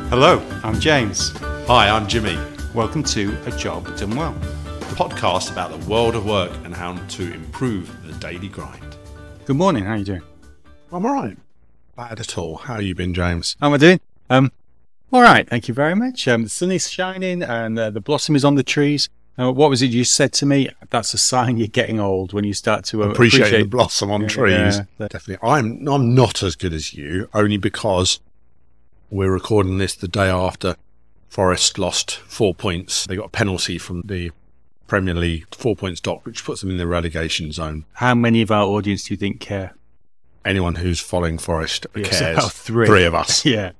Hello, I'm James. Hi, I'm Jimmy. Welcome to A Job Done Well. The podcast about the world of work and how to improve the daily grind. Good morning, how are you doing? I'm all right. Bad at all. How you been, James? How am I doing? All right, thank you very much. The sun is shining and the blossom is on the trees. What was it you said to me? That's a sign you're getting old when you start to appreciate the blossom on trees. Yeah. Definitely. I'm not as good as you, only because we're recording this the day after Forest lost 4 points. They got a penalty from the Premier League, 4 points dock, which puts them in the relegation zone. How many of our audience do you think care? Anyone who's following Forest cares. About three. Three of us. Yeah.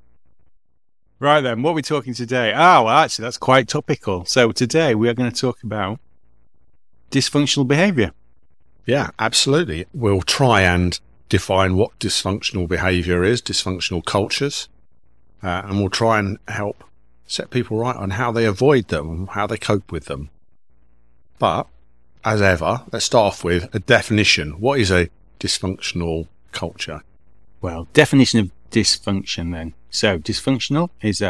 Right then, what are we talking today? Well, actually, that's quite topical. So today we are going to talk about dysfunctional behaviour. Yeah, absolutely. We'll try and define what dysfunctional behaviour is, dysfunctional cultures, and we'll try and help set people right on how they avoid them, how they cope with them. But, as ever, let's start off with a definition. What is a dysfunctional culture? Well, definition of dysfunction then. So, dysfunctional is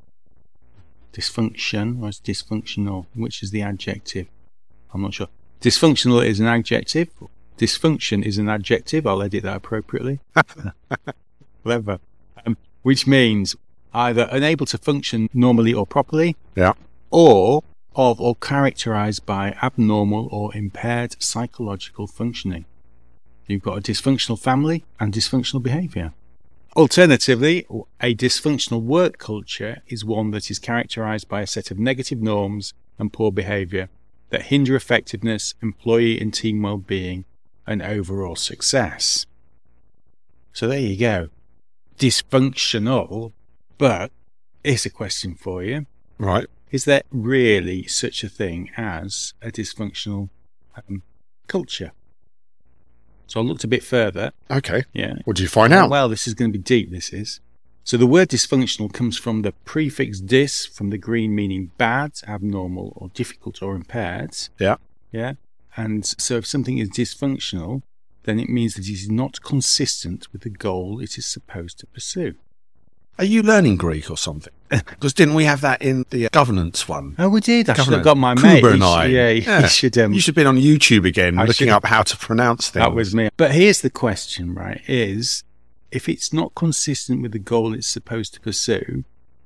dysfunction, or is dysfunctional? Which is the adjective? I'm not sure. Dysfunctional is an adjective. Dysfunction is an adjective. I'll edit that appropriately. Clever. Which means either unable to function normally or properly, Yeah. or characterized by abnormal or impaired psychological functioning. You've got a dysfunctional family and dysfunctional behavior. Alternatively, a dysfunctional work culture is one that is characterized by a set of negative norms and poor behavior that hinder effectiveness, employee and team well-being, and overall success. So there you go. Dysfunctional, but here's a question for you. Right. Is there really such a thing as a dysfunctional culture? So I looked a bit further. Okay. Yeah. What did you find out? Well, this is going to be deep, this is. So the word dysfunctional comes from the prefix dys, from the Greek meaning bad, abnormal, or difficult or impaired. Yeah. Yeah. And so if something is dysfunctional, then it means that it is not consistent with the goal it is supposed to pursue. Are you learning Greek or something? Because didn't we have that in the governance one? Oh, we did. I should have Governance. got my Kuba mate. and I. You should. You should have been on YouTube again, I looking should- up how to pronounce things. That was me. But here's the question, right, is if it's not consistent with the goal it's supposed to pursue,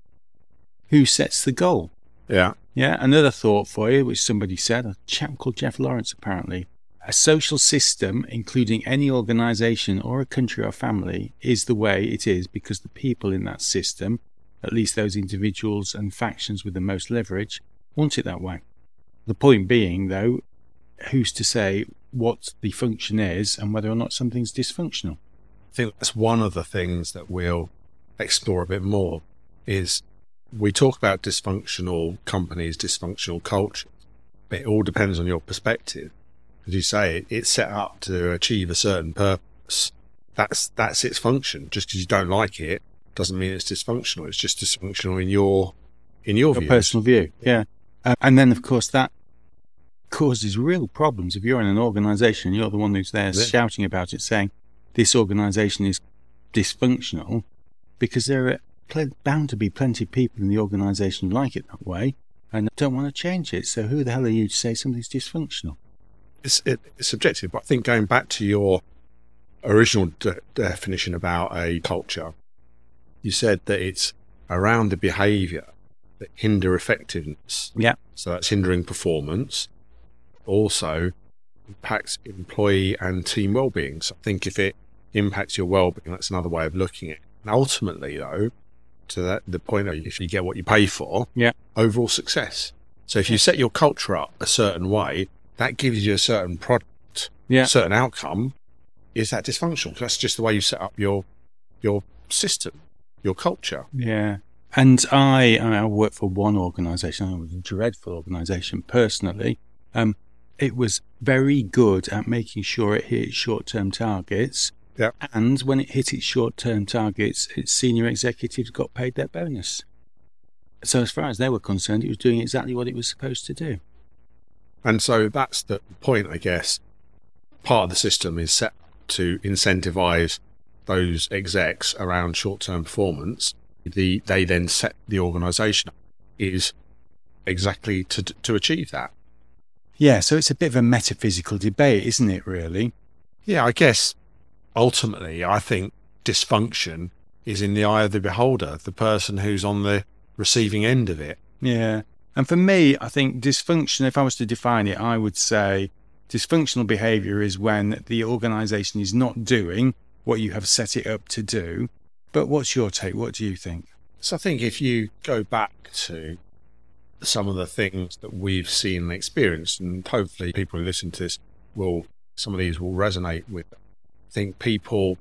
who sets the goal? Yeah. Yeah, another thought for you, which somebody said, a chap called Jeff Lawrence apparently. A social system, including any organisation or a country or family, is the way it is because the people in that system, at least those individuals and factions with the most leverage, want it that way. The point being, though, who's to say what the function is and whether or not something's dysfunctional? I think that's one of the things that we'll explore a bit more is we talk about dysfunctional companies, dysfunctional culture, but it all depends on your perspective. As you say, it's set up to achieve a certain purpose. That's its function. Just because you don't like it doesn't mean it's dysfunctional. It's just dysfunctional in your Your views. personal view, yeah. And then, of course, that causes real problems. If you're in an organisation, you're the one who's there shouting about it, saying this organisation is dysfunctional, because there are bound to be plenty of people in the organisation who like it that way and don't want to change it. So who the hell are you to say something's dysfunctional? It's subjective, but I think going back to your original definition about a culture, you said that it's around the behaviour that hinder effectiveness. Yeah. So that's hindering performance. Also impacts employee and team well-being. So I think if it impacts your well-being, that's another way of looking at it. And ultimately, though, to the point of if you get what you pay for, Yeah. overall success. So if you set your culture up a certain way, that gives you a certain product, Yeah. certain outcome. Is that dysfunctional? That's just the way you set up your system, your culture. Yeah. And I work for one organisation. It was a dreadful organisation personally. It was very good at making sure it hit short-term targets. Yeah. And when it hit its short-term targets, its senior executives got paid their bonus. So as far as they were concerned, it was doing exactly what it was supposed to do. And so that's the point, I guess. Part of the system is set to incentivize those execs around short-term performance. they then set the organisation up is exactly to achieve that. Yeah, so it's a bit of a metaphysical debate, isn't it, really? Yeah, I guess ultimately I think dysfunction is in the eye of the beholder, the person who's on the receiving end of it. Yeah. And for me, I think dysfunction, if I was to define it, I would say dysfunctional behaviour is when the organisation is not doing what you have set it up to do. But what's your take? What do you think? So I think if you go back to some of the things that we've seen and experienced, and hopefully people who listen to this some of these will resonate with. I think people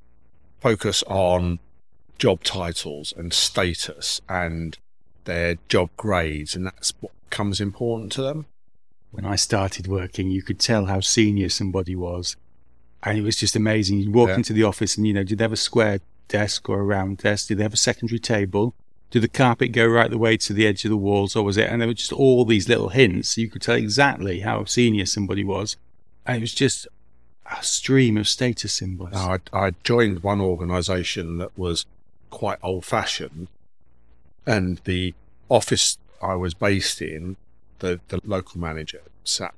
focus on job titles and status and their job grades, and that's what becomes important to them. When I started working, you could tell how senior somebody was. And it was just amazing. You'd walk into the office and, did they have a square desk or a round desk? Did they have a secondary table? Did the carpet go right the way to the edge of the walls, or was it? And there were just all these little hints. You could tell exactly how senior somebody was. And it was just a stream of status symbols. I joined one organisation that was quite old-fashioned, and the office I was based in, the local manager sat,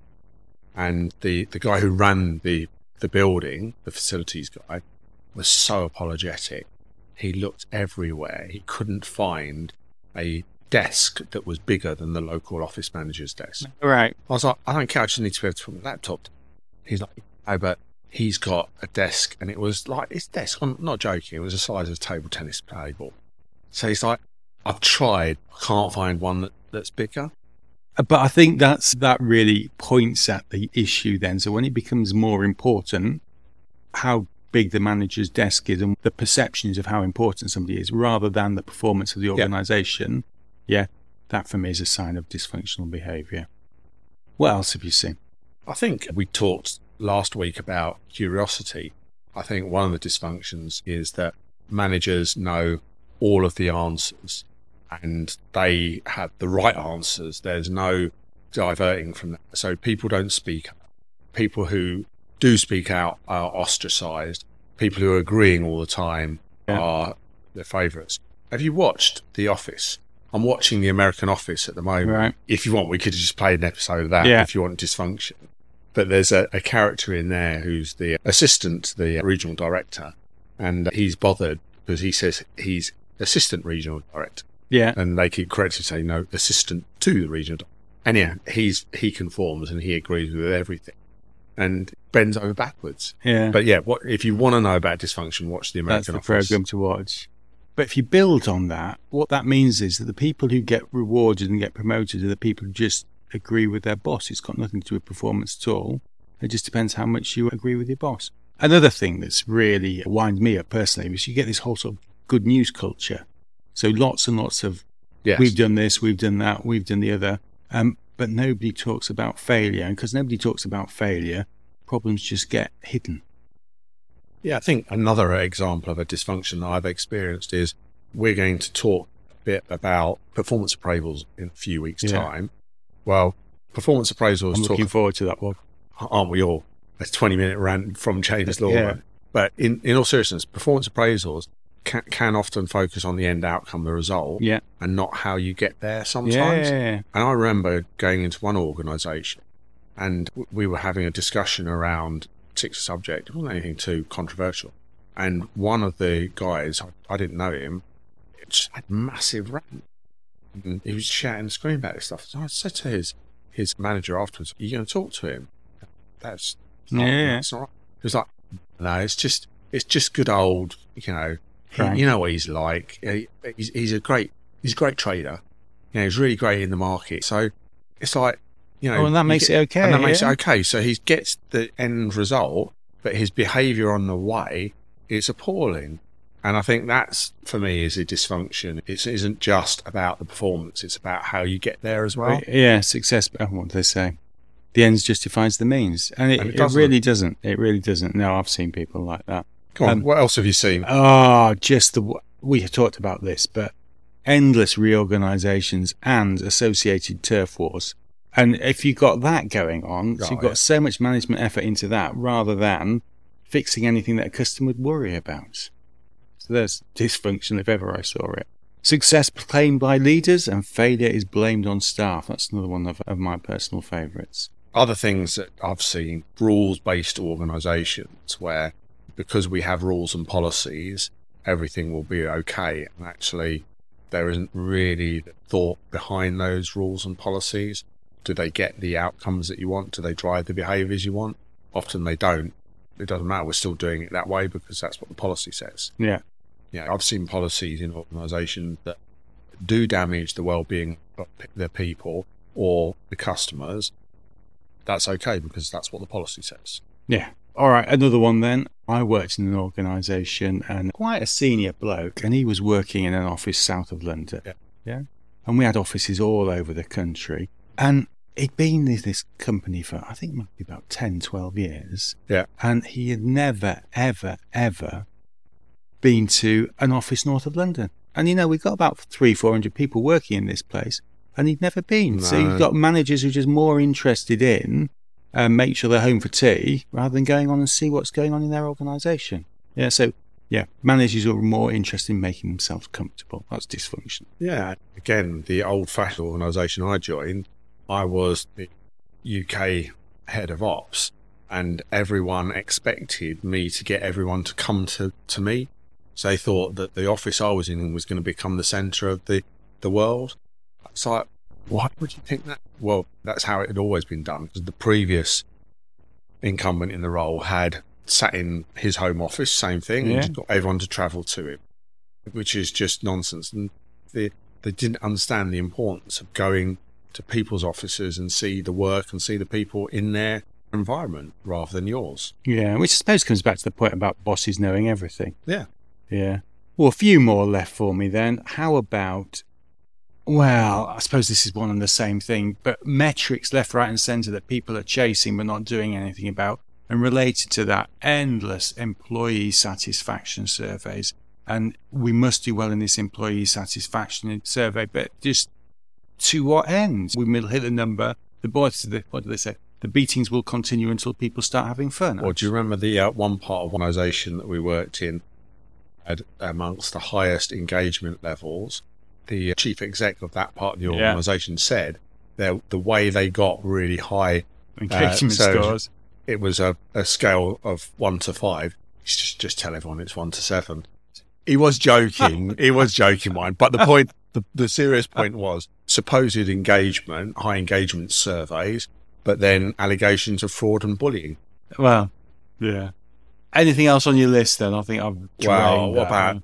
and the guy who ran the building, the facilities guy, was so apologetic. He looked everywhere. He couldn't find a desk that was bigger than the local office manager's desk. Right. I was like, I don't care, I just need to be able to put my laptop. He's like, oh, but he's got a desk, and it was like his desk, I'm not joking, it was the size of a table tennis table. So he's like, I've tried, I can't find one that's bigger. But I think that really points at the issue then. So when it becomes more important, how big the manager's desk is and the perceptions of how important somebody is, rather than the performance of the organisation, that for me is a sign of dysfunctional behaviour. What else have you seen? I think we talked last week about curiosity. I think one of the dysfunctions is that managers know all of the answers and they have the right answers. There's no diverting from that. So people don't speak up. People who do speak out are ostracised. People who are agreeing all the time are their favourites. Have you watched The Office? I'm watching The American Office at the moment. Right. If you want, we could have just played an episode of that if you want dysfunction. But there's a character in there who's the assistant to the regional director, and he's bothered because he says he's assistant regional director. Yeah. And they keep correctly saying, no, assistant to the regional director. And he conforms and he agrees with everything and bends over backwards. Yeah. But if you want to know about dysfunction, watch The American Office. That's the program to watch. But if you build on that, what that means is that the people who get rewarded and get promoted are the people who just agree with their boss. It's got nothing to do with performance at all. It just depends how much you agree with your boss. Another thing that's really wind me up personally is you get this whole sort of good news culture. So lots and lots of, we've done this, we've done that, we've done the other. But nobody talks about failure. And because nobody talks about failure, problems just get hidden. Yeah, I think another example of a dysfunction that I've experienced is we're going to talk a bit about performance appraisals in a few weeks' time. Well, performance appraisals... I'm looking forward to that one. Aren't we all? A 20-minute rant from James Law. Yeah. But in all seriousness, performance appraisals can often focus on the end outcome, the result, and not how you get there sometimes. Yeah. And I remember going into one organisation and we were having a discussion around a particular subject. It wasn't anything too controversial. And one of the guys, I didn't know him, just had massive rant. And he was shouting and screaming about this stuff. So I said to his manager afterwards, are you going to talk to him? That's not right. He was like, no, it's just good old, you know what he's like. He's a great trader. He's really great in the market. So it's like, and that makes it okay. And that makes it okay. So he gets the end result, but his behaviour on the way is appalling. And I think that's, for me, is a dysfunction. It isn't just about the performance. It's about how you get there as well. Yeah, success. What do they say? The ends justifies the means. And it really doesn't. It really doesn't. No, I've seen people like that. Come on, what else have you seen? We have talked about this, but endless reorganisations and associated turf wars. And if you've got that going on, so you've got so much management effort into that rather than fixing anything that a customer would worry about. So there's dysfunction if ever I saw it. Success claimed by leaders and failure is blamed on staff. That's another one of my personal favourites. Other things that I've seen, rules-based organisations where because we have rules and policies, everything will be okay. And actually, there isn't really thought behind those rules and policies. Do they get the outcomes that you want? Do they drive the behaviours you want? Often they don't. It doesn't matter. We're still doing it that way because that's what the policy says. Yeah. Yeah, I've seen policies in organisations that do damage the well-being of their people or the customers. That's okay because that's what the policy says. Yeah. All right, another one then. I worked in an organisation and quite a senior bloke, and he was working in an office south of London. Yeah. And we had offices all over the country. And he'd been with this company for, I think it might be about 10, 12 years. Yeah. And he had never, ever, ever been to an office north of London. And, we've got about 300-400 people working in this place, and he'd never been. No. So you've got managers who are just more interested in make sure they're home for tea rather than going on and see what's going on in their organisation. Yeah, so, managers are more interested in making themselves comfortable. That's dysfunction. Yeah. Again, the old-fashioned organisation I joined, I was the UK head of ops, and everyone expected me to get everyone to come to me. So they thought that the office I was in was going to become the centre of the world. It's like, why would you think that? Well, that's how it had always been done. Because the previous incumbent in the role had sat in his home office, same thing, and just got everyone to travel to him, which is just nonsense. And they didn't understand the importance of going to people's offices and see the work and see the people in their environment rather than yours. Yeah, which I suppose comes back to the point about bosses knowing everything. Yeah. Yeah. Well, a few more left for me then. How about, well, I suppose this is one and the same thing, but metrics left, right and centre that people are chasing but not doing anything about, and related to that, endless employee satisfaction surveys. And we must do well in this employee satisfaction survey, but just to what end? We will hit the number. What do they say? The beatings will continue until people start having fun. Or do you remember the one part of organisation that we worked in had amongst the highest engagement levels? The chief exec of that part of the organisation said the way they got really high engagement scores. It was a scale of 1 to 5. Just tell everyone it's 1 to 7. He was joking. He was joking, mine. But the point, the serious point was supposed engagement, high engagement surveys, but then allegations of fraud and bullying. Well, yeah. Anything else on your list then? I think I've drained. Well, what about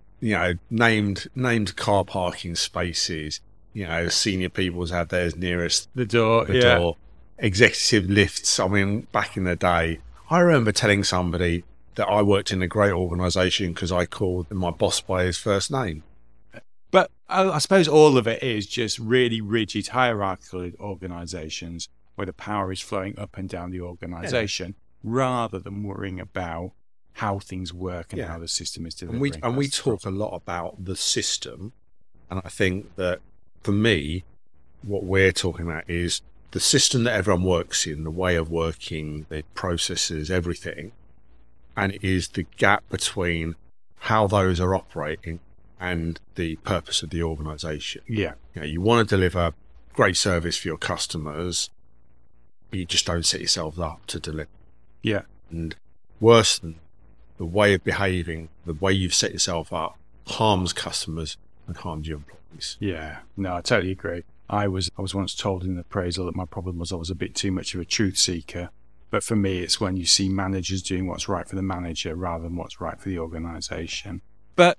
named car parking spaces? Senior people's had theirs nearest the door. Door. Executive lifts. I mean, back in the day, I remember telling somebody that I worked in a great organisation because I called my boss by his first name. But I suppose all of it is just really rigid hierarchical organisations where the power is flowing up and down the organisation rather than worrying about how things work and how the system is delivering. And we talk a lot about the system, and I think that for me, what we're talking about is the system that everyone works in, the way of working, the processes, everything, and it is the gap between how those are operating and the purpose of the organisation. Yeah. You want to deliver great service for your customers, but you just don't set yourself up to deliver. Yeah. And worse than the way of behaving, the way you've set yourself up, harms customers and harms your employees. Yeah. No, I totally agree. I was once told in an appraisal that my problem was I was a bit too much of a truth seeker. But for me, it's when you see managers doing what's right for the manager rather than what's right for the organisation. But,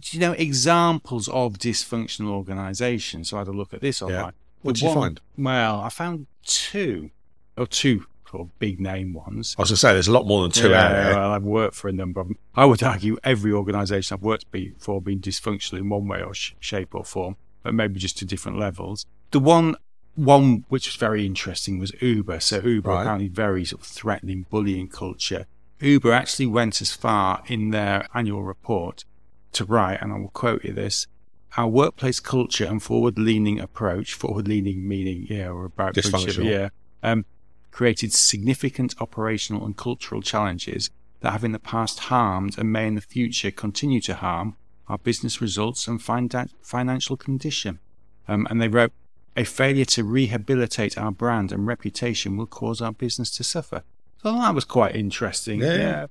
examples of dysfunctional organisations. So I had a look at this online. What did you find? Well, I found two sort of big name ones. I was going to say, there's a lot more than two out there. Well, I've worked for a number of them. I would argue every organisation I've worked for been dysfunctional in one way or shape or form, but maybe just to different levels. The one which was very interesting was Uber. So Uber, apparently very sort of threatening, bullying culture. Uber actually went as far in their annual report to write, and I will quote you this, our workplace culture and forward-leaning approach, forward-leaning meaning, or about dysfunctional, created significant operational and cultural challenges that have in the past harmed and may in the future continue to harm our business results and financial condition. And they wrote, a failure to rehabilitate our brand and reputation will cause our business to suffer. So that was quite interesting. Yeah.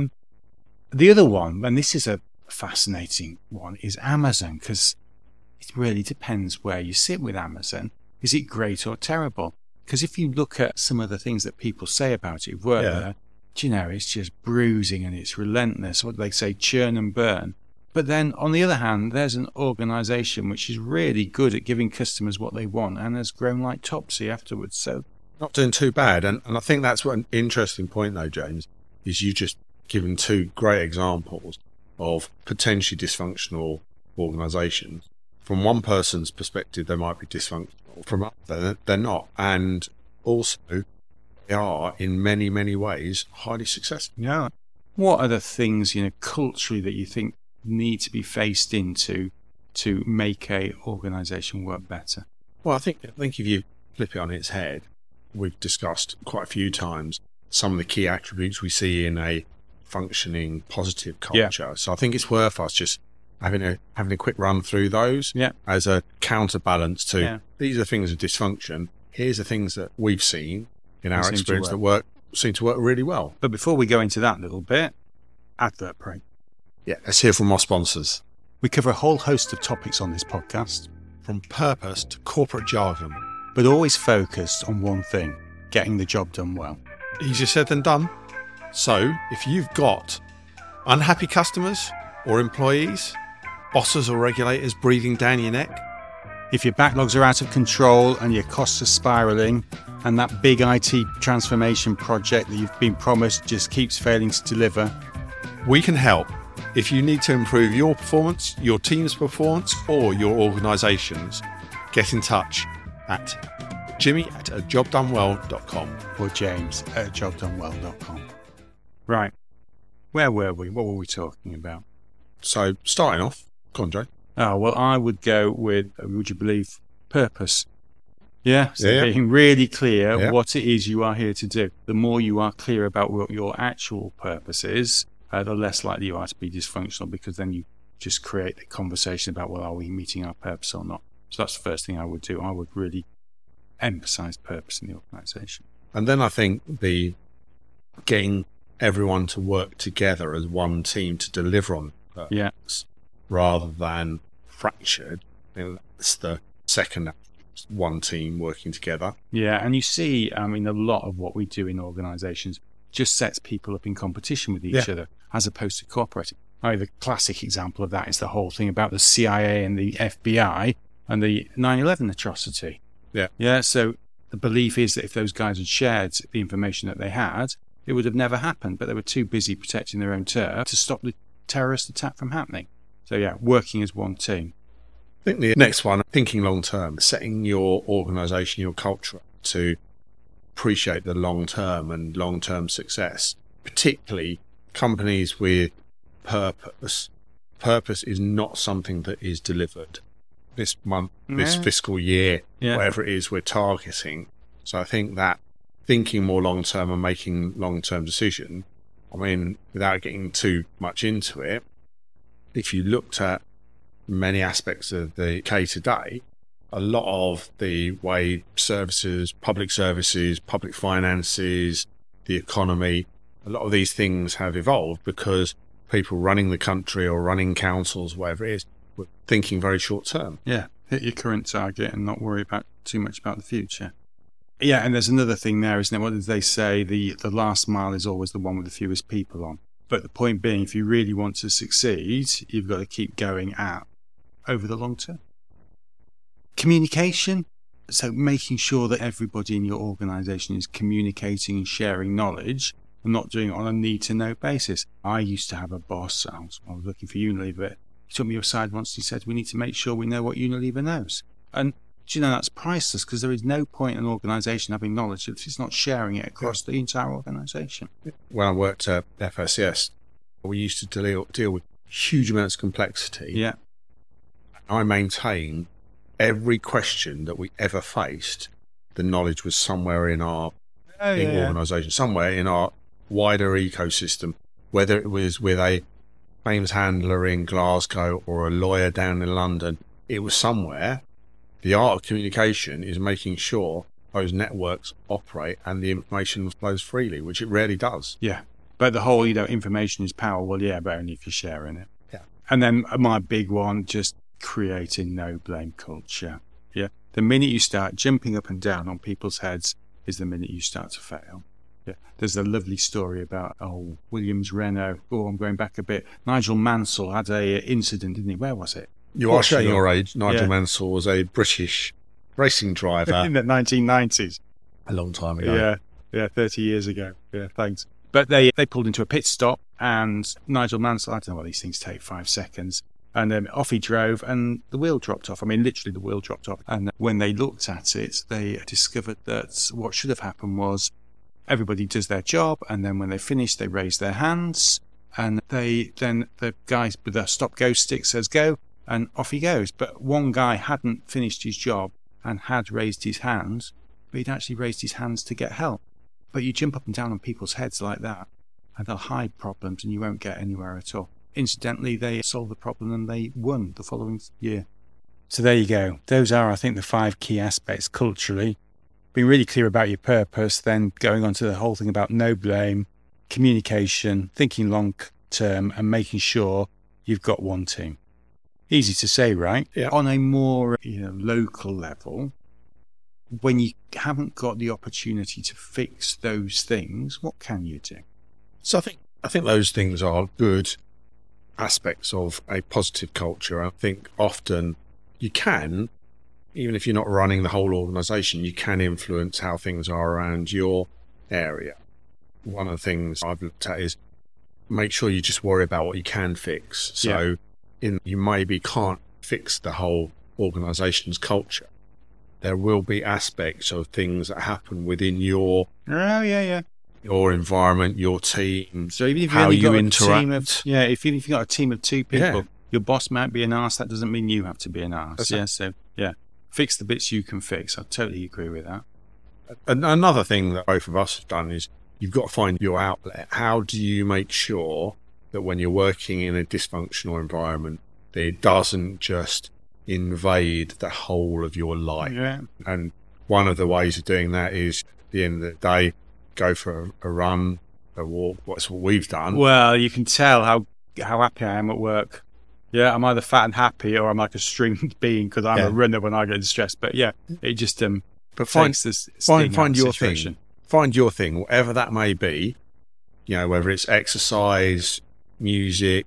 The other one, and this is a fascinating one, is Amazon, because it really depends where you sit with Amazon. Is it great or terrible? Because if you look at some of the things that people say about it, there, it's just bruising and it's relentless. What do they say? Churn and burn. But then, on the other hand, there's an organisation which is really good at giving customers what they want and has grown like Topsy afterwards. So, not doing too bad. And I think that's what an interesting point, though, James, is you just given two great examples of potentially dysfunctional organisations. From one person's perspective, they might be dysfunctional. From others, they're not. And also, they are, in many, many ways, highly successful. Yeah. What are the things, culturally that you think need to be faced into to make a organisation work better? Well, I think if you flip it on its head, we've discussed quite a few times some of the key attributes we see in a functioning positive culture. So I think it's worth us just having a quick run through those as a counterbalance to these are things of dysfunction. Here's the things that we've seen in our experience that seem to work really well. But before we go into that little bit, advert break. Yeah, let's hear from our sponsors. We cover a whole host of topics on this podcast, from purpose to corporate jargon, but always focused on one thing: getting the job done well. Easier said than done. So, if you've got unhappy customers or employees, bosses or regulators breathing down your neck, if your backlogs are out of control and your costs are spiralling, and that big IT transformation project that you've been promised just keeps failing to deliver, we can help. If you need to improve your performance, your team's performance, or your organisation's, get in touch at jimmy@ajobdonewell.com or james@ajobdonewell.com. Right. Where were we? What were we talking about? So, starting off, go on, Joe. Oh, well, I would go with, would you believe, purpose. Yeah, so being really clear what it is you are here to do. The more you are clear about what your actual purpose is, the less likely you are to be dysfunctional, because then you just create the conversation about, well, are we meeting our purpose or not? So that's the first thing I would do. I would really emphasize purpose in the organisation. And then I think the getting everyone to work together as one team to deliver on purpose rather than fractured. I think that's the second, one team working together. Yeah, and you see, a lot of what we do in organisations just sets people up in competition with each other as opposed to cooperating. The classic example of that is the whole thing about the CIA and the FBI and the 9/11 atrocity. Yeah, so the belief is that if those guys had shared the information that they had, it would have never happened, but they were too busy protecting their own turf to stop the terrorist attack from happening. So working as one team. I think the next one, thinking long term, setting your organisation, your culture to appreciate the long term and long term success, particularly companies with purpose. Purpose is not something that is delivered this month, this fiscal year, whatever it is we're targeting. So I think that thinking more long term and making long term decisions, without getting too much into it, if you looked at many aspects of the UK today, a lot of the way services, public finances, the economy, a lot of these things have evolved because people running the country or running councils, whatever it is, were thinking very short term. Yeah, hit your current target and not worry about too much about the future. Yeah, and there's another thing there, isn't it? What did they say? The last mile is always the one with the fewest people on. But the point being, if you really want to succeed, you've got to keep going over the long term. Communication. So making sure that everybody in your organisation is communicating and sharing knowledge and not doing it on a need-to-know basis. I used to have a boss, I was looking for Unilever. He took me aside once and he said, we need to make sure we know what Unilever knows. And that's priceless, because there is no point in an organisation having knowledge if it's not sharing it across the entire organisation. When I worked at FSCS, we used to deal with huge amounts of complexity. Yeah. I maintained every question that we ever faced, the knowledge was somewhere in our organisation, somewhere in our wider ecosystem, whether it was with a claims handler in Glasgow or a lawyer down in London. It was somewhere. The art of communication is making sure those networks operate and the information flows freely, which it rarely does. Yeah. But the whole, information is power. Well, yeah, but only if you're sharing it. Yeah. And then my big one, just creating no blame culture. Yeah. The minute you start jumping up and down on people's heads is the minute you start to fail. Yeah. There's a lovely story about, Williams Renault. Oh, I'm going back a bit. Nigel Mansell had a incident, didn't he? Where was it? You are showing your age. Nigel Mansell was a British racing driver. In the 1990s. A long time ago. Yeah, 30 years ago. Yeah, thanks. But they pulled into a pit stop, and Nigel Mansell, I don't know what these things take, 5 seconds. And then off he drove, and the wheel dropped off. I mean, literally the wheel dropped off. And when they looked at it, they discovered that what should have happened was everybody does their job, and then when they finish, they raise their hands, and the guy with the stop-go stick says go, and off he goes. But one guy hadn't finished his job and had raised his hands, but he'd actually raised his hands to get help. But you jump up and down on people's heads like that, and they'll hide problems, and you won't get anywhere at all. Incidentally, they solved the problem and they won the following year. So there you go. Those are, I think, the 5 key aspects culturally. Being really clear about your purpose, then going on to the whole thing about no blame, communication, thinking long term, and making sure you've got one team. Easy to say, right? Yeah. On a more local level, when you haven't got the opportunity to fix those things, what can you do? So I think those things are good aspects of a positive culture. I think often you can, even if you're not running the whole organisation, you can influence how things are around your area. One of the things I've looked at is make sure you just worry about what you can fix. So you maybe can't fix the whole organisation's culture. There will be aspects of things that happen within your your environment, your team, so even if how you got interact. If you've got a team of 2 people, your boss might be an arse. That doesn't mean you have to be an arse. Fix the bits you can fix. I totally agree with that. And another thing that both of us have done is you've got to find your outlet. How do you make sure that when you're working in a dysfunctional environment, that it doesn't just invade the whole of your life? Yeah. And one of the ways of doing that is, at the end of the day, go for a run, a walk. That's what we've done. Well, you can tell how happy I am at work. Yeah, I'm either fat and happy, or I'm like a stringed being because I'm a runner when I get distressed. But it just but find your situation. thing. Find your thing, whatever that may be. Whether it's exercise, music,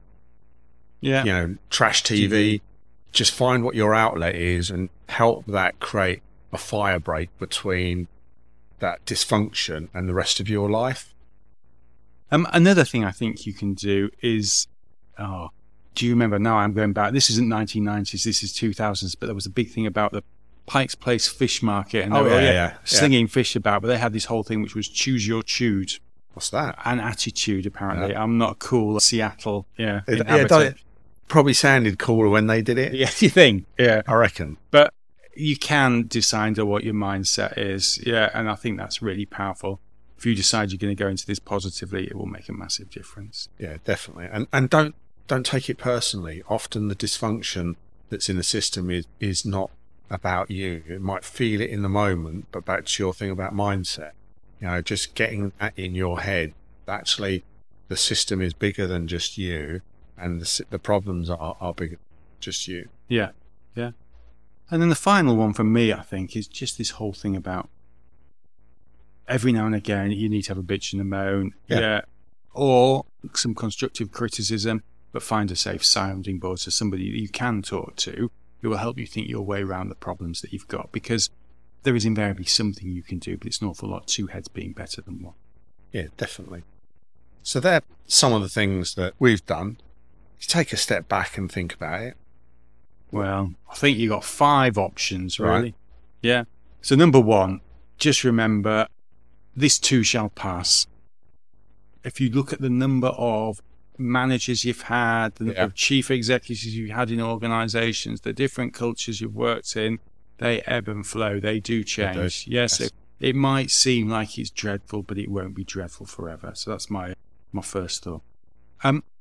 trash TV. Just find what your outlet is and help that create a fire break between that dysfunction and the rest of your life. Another thing I think you can do is, do you remember, now I'm going back, this isn't 1990s, this is 2000s, but there was a big thing about the Pike's Place fish market, and they were slinging fish about, but they had this whole thing which was choose your chewed. What's that? An attitude, apparently. I'm not cool, Seattle. It probably sounded cooler when they did it. Yeah, you think? Yeah. I reckon. But you can decide what your mindset is. Yeah, and I think that's really powerful. If you decide you're going to go into this positively, it will make a massive difference. Yeah, definitely. And don't take it personally. Often the dysfunction that's in the system is not about you. You might feel it in the moment, but back to your thing about mindset. Just getting that in your head. Actually, the system is bigger than just you, and the problems are bigger than just you. Yeah. And then the final one for me, I think, is just this whole thing about every now and again you need to have a bitch and a moan, or some constructive criticism, but find a safe sounding board, so somebody that you can talk to who will help you think your way around the problems that you've got, because there is invariably something you can do, but it's an awful lot 2 heads being better than 1. Yeah, definitely. So they're some of the things that we've done. You take a step back and think about it. Well, I think you got 5 options, really. Right. Yeah. So number 1, just remember, this too shall pass. If you look at the number of managers you've had, the number of chief executives you've had in organizations, the different cultures you've worked in, they ebb and flow. They do change. They do. Yes. It might seem like it's dreadful, but it won't be dreadful forever. So that's my first thought.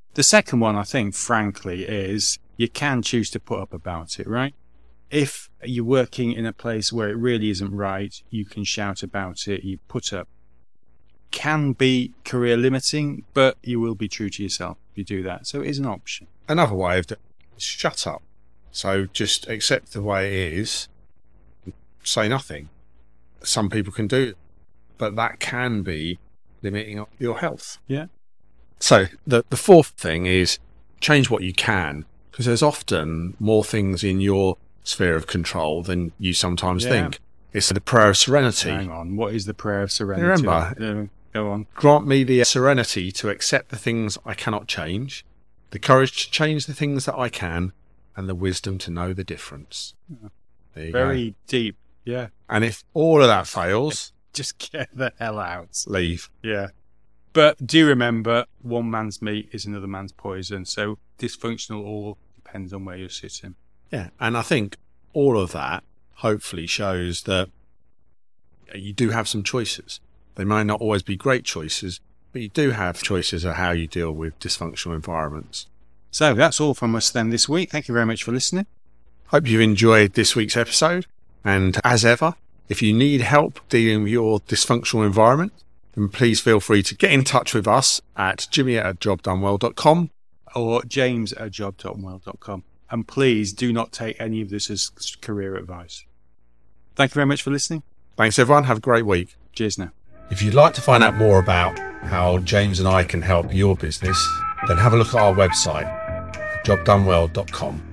The second one, I think, frankly, is you can choose to put up about it, right? If you're working in a place where it really isn't right, you can shout about it, you put up. Can be career limiting, but you will be true to yourself if you do that. So it is an option. Another way of doing it is shut up. So just accept the way it is, say nothing. Some people can do it, but that can be limiting your health. Yeah. So the fourth thing is change what you can, because there's often more things in your sphere of control than you sometimes think. It's the prayer of serenity. Hang on, what is the prayer of serenity? Remember, go on. Grant me the serenity to accept the things I cannot change, the courage to change the things that I can, and the wisdom to know the difference. There you Very go. deep, yeah. And if all of that fails, just get the hell out. Leave. Yeah. But do remember, one man's meat is another man's poison. So dysfunctional all depends on where you're sitting. Yeah. And I think all of that hopefully shows that you do have some choices. They may not always be great choices, but you do have choices of how you deal with dysfunctional environments. So that's all from us then this week. Thank you very much for listening. Hope you've enjoyed this week's episode. And as ever, if you need help dealing with your dysfunctional environment, then please feel free to get in touch with us at jimmy@ajobdonewell.com or james@jobdonewell.com. And please do not take any of this as career advice. Thank you very much for listening. Thanks, everyone. Have a great week. Cheers now. If you'd like to find out more about how James and I can help your business, then have a look at our website, jobdonewell.com.